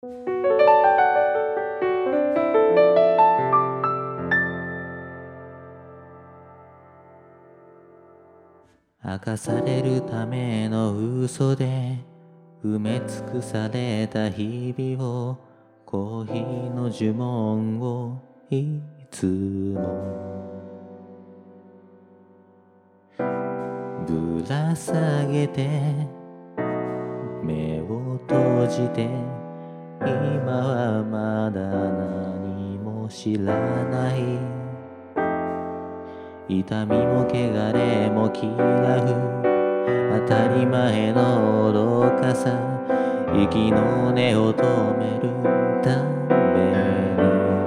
明かされるための嘘で埋め尽くされた日々を、コーヒーの呪文をいつもぶら下げて目を閉じて、今はまだ何も知らない、痛みも汚れも嫌う当たり前の愚かさ、息の根を止めるために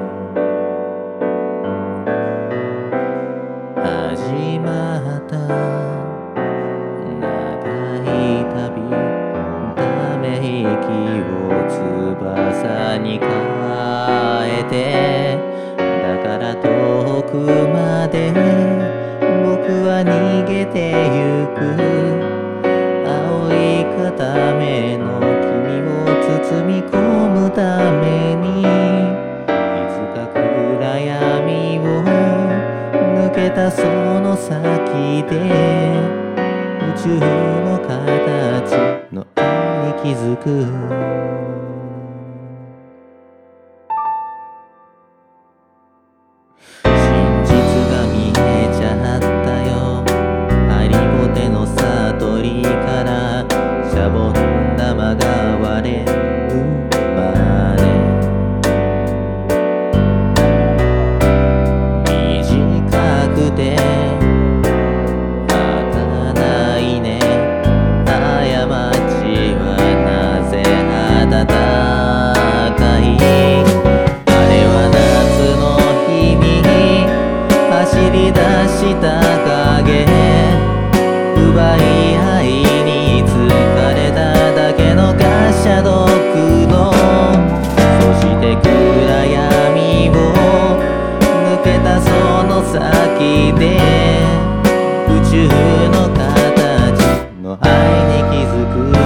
始まった長い旅、ため息を翼に変えて、だから遠くまで僕は逃げてゆく、青い片目の君を包み込むために、いつか暗闇を抜けたその先で、宇宙の形の愛に気づく。シャボン玉が割れるまで短くて儚いね、過ちはなぜ暖かい、あれは夏の日に走り出した影、奪い合いに疲れただけの貨車ドッグの、そして暗闇を抜けたその先で、宇宙の形の愛に気づく。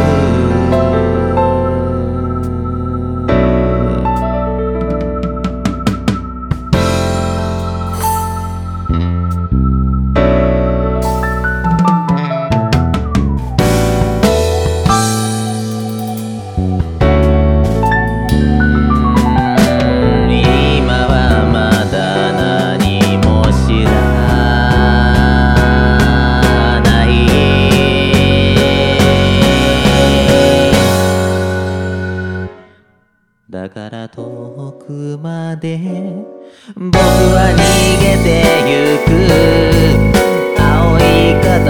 だから遠くまで僕は逃げてゆく、青い片